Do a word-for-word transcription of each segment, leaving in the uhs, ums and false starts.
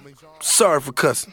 Sorry for cussing.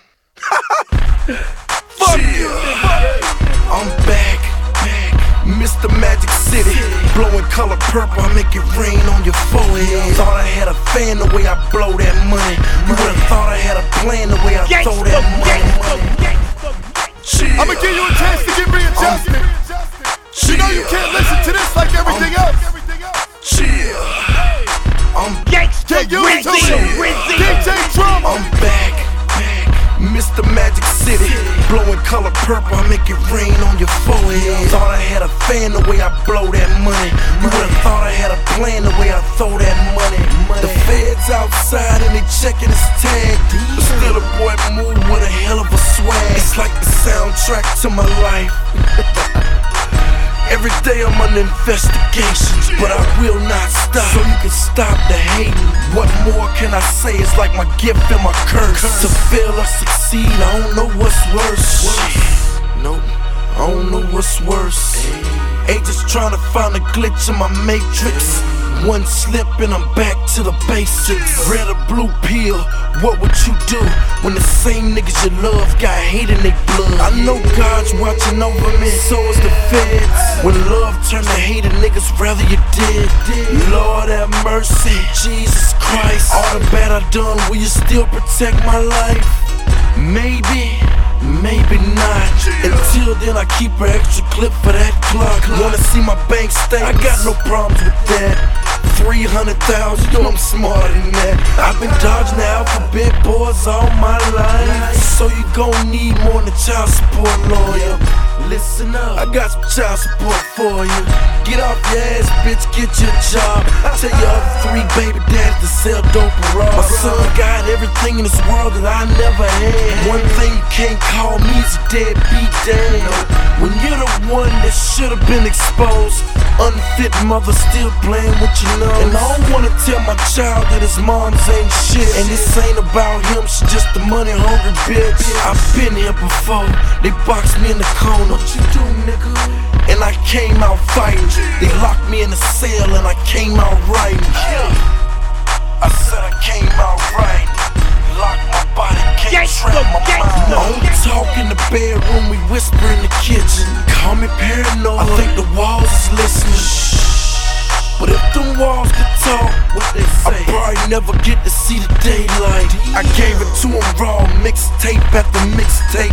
Fuck you. I'm back, back, Mister Magic City. Blowing color purple, I make it rain on your forehead. Thought I had a fan the way I blow that money. You would've thought I had a plan the way I throw that money. I'ma give you a chance to get readjusted. You know you can't listen to this like everything else. Chill. I'm Gangsta Rizzy, D J Drama. I'm back, back, Mister Magic City. Blowing color purple, I make it rain on your forehead. Thought I had a fan the way I blow that money. You would've thought I had a plan the way I throw that money. The feds outside and they checking his tag, but still the boy move with a hell of a swag. It's like the soundtrack to my life. Every day I'm under investigation, but I will not stop, so you can stop the hating. What more can I say? It's like my gift and my curse. To fail or succeed, I don't know what's worse. Nope, I don't know what's worse. Ain't just trying to find a glitch in my matrix. One slip and I'm back to the basics. Red or blue pill, what would you do when the same niggas you love got hate in they blood? I know God's watching over me, so is the feds. When love turned to hate, niggas rather you did. Lord have mercy, Jesus Christ. All the bad I done, will you still protect my life? Maybe, maybe not. Until then I keep an extra clip for that clock. Wanna see my bank statements? I got no problems with that. Three hundred thousand, you know I'm smarter than that. I've been dodging the alphabet boys all my life. So you gon' need more than a child support lawyer. Listen up, I got some child support for you. Get off your ass, bitch, get your job. Tell your other three baby dads to sell dope and rob. My son got everything in this world that I never had. One thing you can't call me is a deadbeat dad. When you're the one that should've been exposed, unfit mother still playing with your nose. And I don't wanna tell my child that his moms ain't shit, and this ain't about him, she just a money hungry bitch. I've been here before, they boxed me in the corner. What you do, nigga? And I came out fighting. They locked me in a cell and I came out writing. I said I came out writing. Locked my body, can't trap my mind. I don't talk in the bedroom, we whisper in the kitchen. Call me paranoid, I think the walls is listening. But if them walls could talk, what they say, I probably never get to see the daylight. I gave it to them raw, mixtape after mixtape.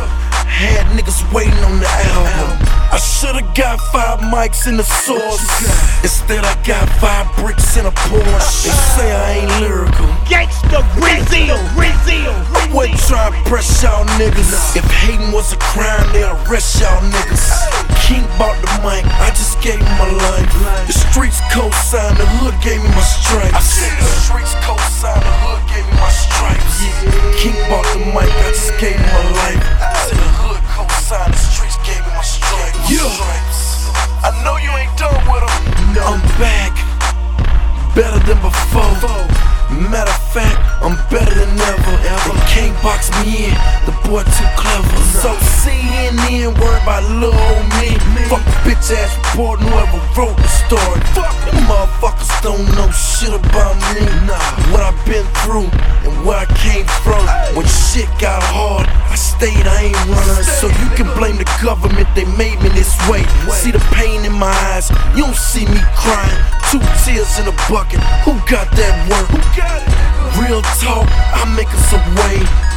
Had niggas waiting on the album. I should've got five mics in the source. Instead I got five bricks in a Porsche. They say I ain't lyrical. Gangsta Rizzy, Rizzy, I wasn't trying to press y'all niggas. If hating was a crime, they arrest y'all niggas. King bought the mic, I just gave him my life. The streets co-signed, the hood gave me my stripes. I said the streets co-signed, the hood gave me my stripes. King bought the mic, I just gave him my life. I said the hood co-signed, the streets gave me my stripes. Yeah. I know you ain't done with them. I'm back, better than before. Matter of fact, I'm better than ever. They can't box me in, the boy too clever. So C N N worried about little old me. Fuck the bitch ass reporting whoever wrote the story. Fuck them motherfuckers don't know shit about me. What I've been through and where I came from. When shit got hard, I stayed, I ain't run. So you can blame the government, they made me this way. See the pain in my eyes, you don't see me crying. Two tears in a bucket, who got that work? Who got it? Real talk, I make us a way.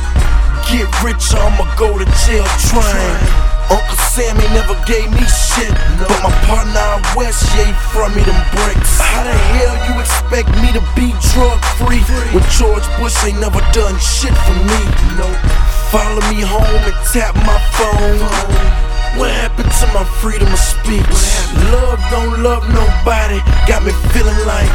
Get rich, I'ma go to jail trying. Uncle Sam ain't never gave me shit, but my partner out west, yeah, he front me them bricks. How the hell you expect me to be drug free when George Bush ain't never done shit for me? Follow me home and tap my phone. What happened to my freedom of speech? Love don't love nobody, got me feeling like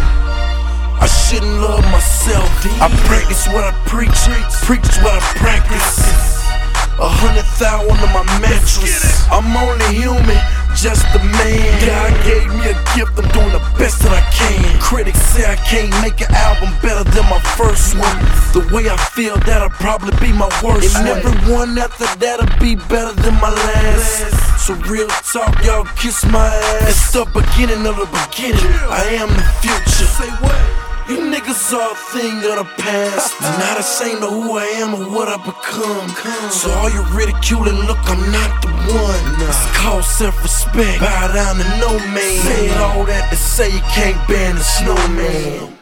I shouldn't love myself. I practice what I preach, preach what I practice. A hundred thousand on my mattress. I'm only human, just a man. God gave me a gift, I'm doing the best that I can. Critics say I can't make an album better than my first one. The way I feel, that'll probably be my worst. And every one after that'll be better than my last. So real talk, y'all kiss my ass. It's the beginning of the beginning, I am the future. Say what? You niggas are a thing of the past. Now this ain't know who I am or what I become. So all you ridiculing, look, I'm not the one. It's called self-respect. Bow down to no man. Said all that to say you can't ban a snowman.